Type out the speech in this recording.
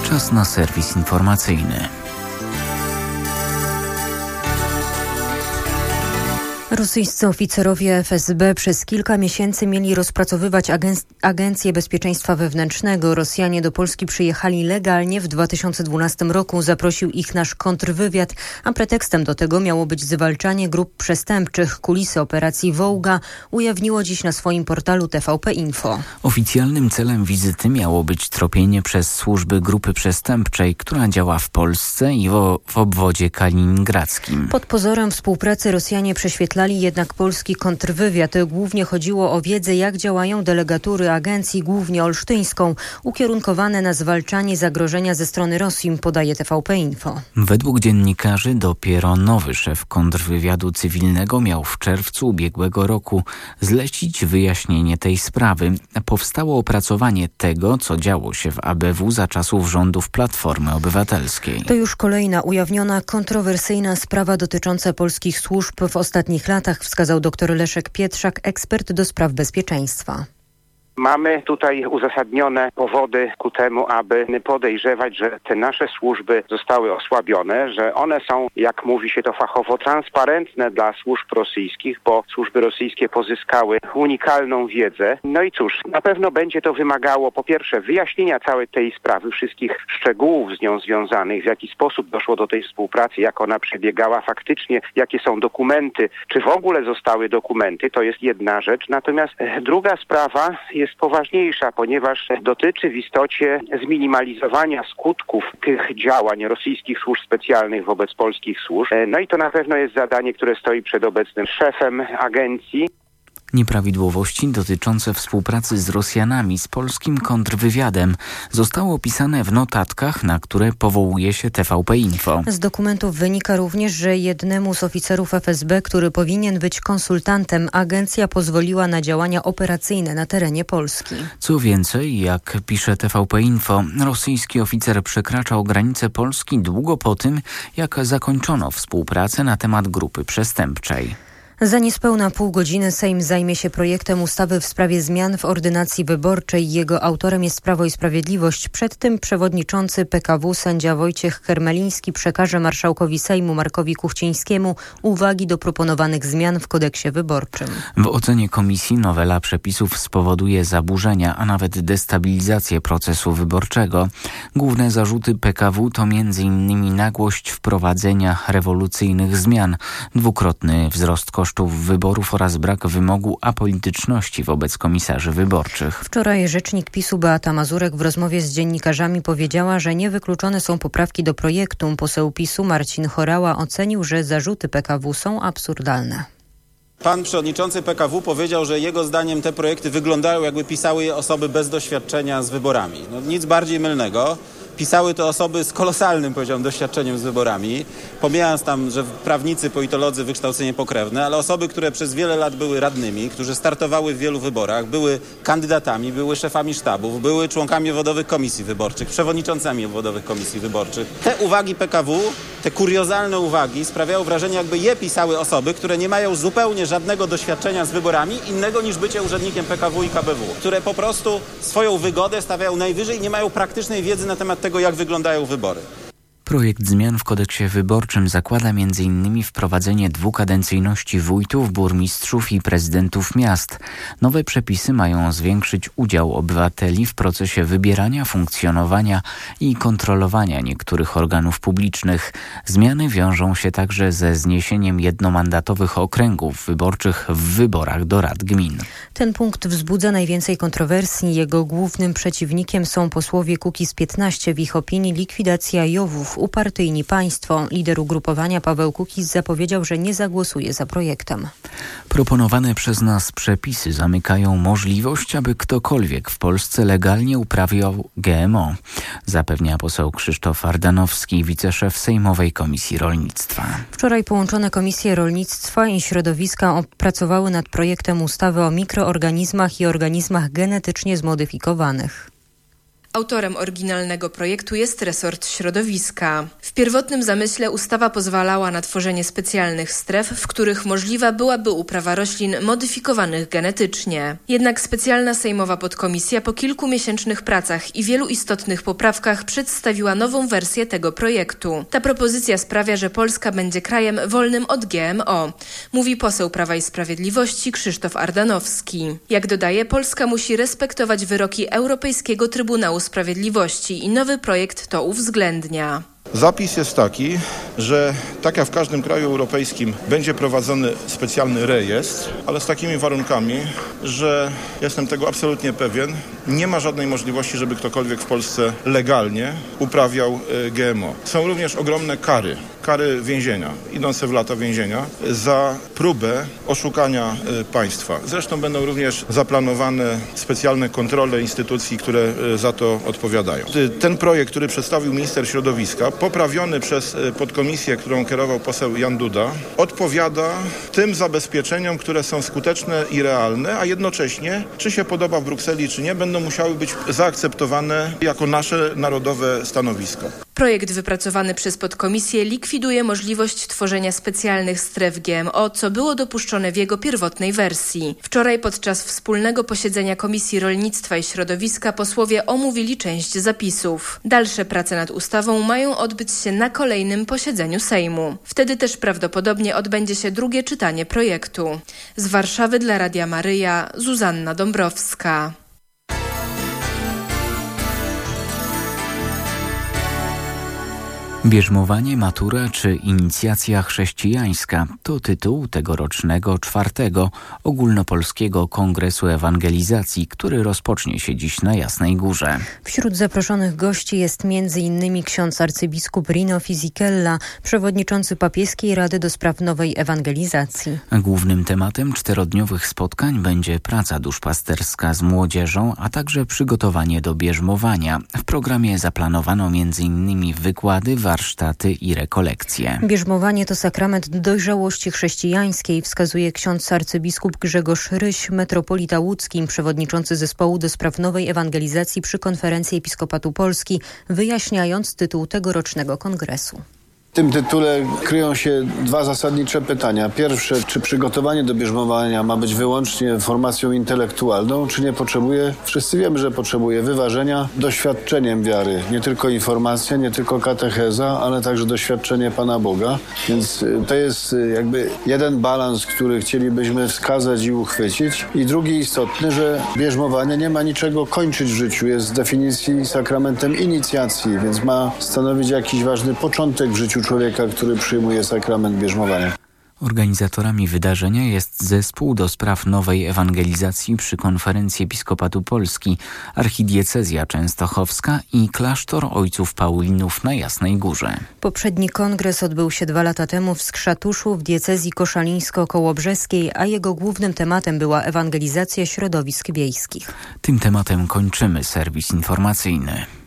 Czas na serwis informacyjny. Rosyjscy oficerowie FSB przez kilka miesięcy mieli rozpracowywać Agencję Bezpieczeństwa Wewnętrznego. Rosjanie do Polski przyjechali legalnie w 2012 roku. Zaprosił ich nasz kontrwywiad, a pretekstem do tego miało być zwalczanie grup przestępczych. Kulisy operacji Wołga ujawniło dziś na swoim portalu TVP Info. Oficjalnym celem wizyty miało być tropienie przez służby grupy przestępczej, która działa w Polsce i w obwodzie kaliningradzkim. Pod pozorem współpracy Rosjanie prześwietlali jednak polski kontrwywiad. Głównie chodziło o wiedzę, jak działają delegatury agencji, głównie olsztyńską, ukierunkowane na zwalczanie zagrożenia ze strony Rosji, podaje TVP Info. Według dziennikarzy dopiero nowy szef kontrwywiadu cywilnego miał w czerwcu ubiegłego roku zlecić wyjaśnienie tej sprawy. Powstało opracowanie tego, co działo się w ABW za czasów rządów Platformy Obywatelskiej. To już kolejna ujawniona, kontrowersyjna sprawa dotycząca polskich służb w ostatnich latach, wskazał dr Leszek Pietrzak, ekspert do spraw bezpieczeństwa. Mamy tutaj uzasadnione powody ku temu, aby podejrzewać, że te nasze służby zostały osłabione, że one są, jak mówi się to fachowo, transparentne dla służb rosyjskich, bo służby rosyjskie pozyskały unikalną wiedzę. No i cóż, na pewno będzie to wymagało po pierwsze wyjaśnienia całej tej sprawy, wszystkich szczegółów z nią związanych, w jaki sposób doszło do tej współpracy, jak ona przebiegała faktycznie, jakie są dokumenty, czy w ogóle zostały dokumenty, to jest jedna rzecz. Natomiast druga sprawa jest poważniejsza, ponieważ dotyczy w istocie zminimalizowania skutków tych działań rosyjskich służb specjalnych wobec polskich służb. No i to na pewno jest zadanie, które stoi przed obecnym szefem agencji. Nieprawidłowości dotyczące współpracy z Rosjanami z polskim kontrwywiadem zostały opisane w notatkach, na które powołuje się TVP Info. Z dokumentów wynika również, że jednemu z oficerów FSB, który powinien być konsultantem, agencja pozwoliła na działania operacyjne na terenie Polski. Co więcej, jak pisze TVP Info, rosyjski oficer przekraczał granice Polski długo po tym, jak zakończono współpracę na temat grupy przestępczej. Za niespełna pół godziny Sejm zajmie się projektem ustawy w sprawie zmian w ordynacji wyborczej. Jego autorem jest Prawo i Sprawiedliwość. Przed tym przewodniczący PKW sędzia Wojciech Hermeliński przekaże marszałkowi Sejmu Markowi Kuchcińskiemu uwagi do proponowanych zmian w kodeksie wyborczym. W ocenie komisji nowela przepisów spowoduje zaburzenia, a nawet destabilizację procesu wyborczego. Główne zarzuty PKW to m.in. nagłość wprowadzenia rewolucyjnych zmian, dwukrotny wzrost kosztów wyborów oraz brak wymogu apolityczności wobec komisarzy wyborczych. Wczoraj rzecznik PiS-u Beata Mazurek w rozmowie z dziennikarzami powiedziała, że niewykluczone są poprawki do projektu. Poseł PiS-u Marcin Horała ocenił, że zarzuty PKW są absurdalne. Pan przewodniczący PKW powiedział, że jego zdaniem te projekty wyglądają, jakby pisały je osoby bez doświadczenia z wyborami. No, nic bardziej mylnego. Pisały to osoby z kolosalnym, powiedziałbym, doświadczeniem z wyborami. Pomijając tam, że prawnicy, politolodzy, wykształcenie pokrewne, ale osoby, które przez wiele lat były radnymi, którzy startowały w wielu wyborach, były kandydatami, były szefami sztabów, były członkami obwodowych komisji wyborczych, przewodniczącami obwodowych komisji wyborczych. Te uwagi PKW, te kuriozalne uwagi sprawiają wrażenie, jakby je pisały osoby, które nie mają zupełnie żadnego doświadczenia z wyborami innego niż bycie urzędnikiem PKW i KBW, które po prostu swoją wygodę stawiają najwyżej i nie mają praktycznej wiedzy na temat tego, jak wyglądają wybory. Projekt zmian w kodeksie wyborczym zakłada m.in. wprowadzenie dwukadencyjności wójtów, burmistrzów i prezydentów miast. Nowe przepisy mają zwiększyć udział obywateli w procesie wybierania, funkcjonowania i kontrolowania niektórych organów publicznych. Zmiany wiążą się także ze zniesieniem jednomandatowych okręgów wyborczych w wyborach do rad gmin. Ten punkt wzbudza najwięcej kontrowersji. Jego głównym przeciwnikiem są posłowie Kukiz-15. W ich opinii likwidacja JOW-ów upartyjni państwo. Lider ugrupowania Paweł Kukiz zapowiedział, że nie zagłosuje za projektem. Proponowane przez nas przepisy zamykają możliwość, aby ktokolwiek w Polsce legalnie uprawiał GMO, zapewnia poseł Krzysztof Ardanowski, wiceszef Sejmowej Komisji Rolnictwa. Wczoraj połączone Komisje Rolnictwa i Środowiska opracowały nad projektem ustawy o mikroorganizmach i organizmach genetycznie zmodyfikowanych. Autorem oryginalnego projektu jest resort środowiska. W pierwotnym zamyśle ustawa pozwalała na tworzenie specjalnych stref, w których możliwa byłaby uprawa roślin modyfikowanych genetycznie. Jednak specjalna sejmowa podkomisja po kilkumiesięcznych pracach i wielu istotnych poprawkach przedstawiła nową wersję tego projektu. Ta propozycja sprawia, że Polska będzie krajem wolnym od GMO, mówi poseł Prawa i Sprawiedliwości Krzysztof Ardanowski. Jak dodaje, Polska musi respektować wyroki Europejskiego Trybunału Sprawiedliwości i nowy projekt to uwzględnia. Zapis jest taki, że tak jak w każdym kraju europejskim będzie prowadzony specjalny rejestr, ale z takimi warunkami, że jestem tego absolutnie pewien, nie ma żadnej możliwości, żeby ktokolwiek w Polsce legalnie uprawiał GMO. Są również ogromne kary więzienia, idące w lata więzienia, za próbę oszukania państwa. Zresztą będą również zaplanowane specjalne kontrole instytucji, które za to odpowiadają. Ten projekt, który przedstawił minister środowiska, poprawiony przez podkomisję, którą kierował poseł Jan Duda, odpowiada tym zabezpieczeniom, które są skuteczne i realne, a jednocześnie, czy się podoba w Brukseli, czy nie, będą musiały być zaakceptowane jako nasze narodowe stanowisko. Projekt wypracowany przez podkomisję likwiduje możliwość tworzenia specjalnych stref GMO, co było dopuszczone w jego pierwotnej wersji. Wczoraj podczas wspólnego posiedzenia Komisji Rolnictwa i Środowiska posłowie omówili część zapisów. Dalsze prace nad ustawą mają odbyć się na kolejnym posiedzeniu Sejmu. Wtedy też prawdopodobnie odbędzie się drugie czytanie projektu. Z Warszawy dla Radia Maryja, Zuzanna Dąbrowska. Bierzmowanie, matura czy inicjacja chrześcijańska to tytuł tegorocznego 4. Ogólnopolskiego Kongresu Ewangelizacji, który rozpocznie się dziś na Jasnej Górze. Wśród zaproszonych gości jest m.in. ksiądz arcybiskup Rino Fisichella, przewodniczący Papieskiej Rady do Spraw Nowej Ewangelizacji. Głównym tematem 4-dniowych spotkań będzie praca duszpasterska z młodzieżą, a także przygotowanie do bierzmowania. W programie zaplanowano m.in. wykłady, warsztaty i rekolekcje. Bierzmowanie to sakrament dojrzałości chrześcijańskiej, wskazuje ksiądz arcybiskup Grzegorz Ryś, metropolita łódzki, przewodniczący zespołu do spraw nowej ewangelizacji przy Konferencji Episkopatu Polski, wyjaśniając tytuł tegorocznego kongresu. W tym tytule kryją się dwa zasadnicze pytania. Pierwsze, czy przygotowanie do bierzmowania ma być wyłącznie formacją intelektualną, czy nie potrzebuje? Wszyscy wiemy, że potrzebuje wyważenia doświadczeniem wiary. Nie tylko informacja, nie tylko katecheza, ale także doświadczenie Pana Boga. Więc to jest jakby jeden balans, który chcielibyśmy wskazać i uchwycić. I drugi istotny, że bierzmowanie nie ma niczego kończyć w życiu. Jest z definicji sakramentem inicjacji, więc ma stanowić jakiś ważny początek w życiu człowieka, który przyjmuje sakrament bierzmowania. Organizatorami wydarzenia jest Zespół do Spraw Nowej Ewangelizacji przy Konferencji Episkopatu Polski, Archidiecezja Częstochowska i Klasztor Ojców Paulinów na Jasnej Górze. Poprzedni kongres odbył się 2 lata temu w Skrzatuszu w diecezji koszalińsko-kołobrzeskiej, a jego głównym tematem była ewangelizacja środowisk wiejskich. Tym tematem kończymy serwis informacyjny.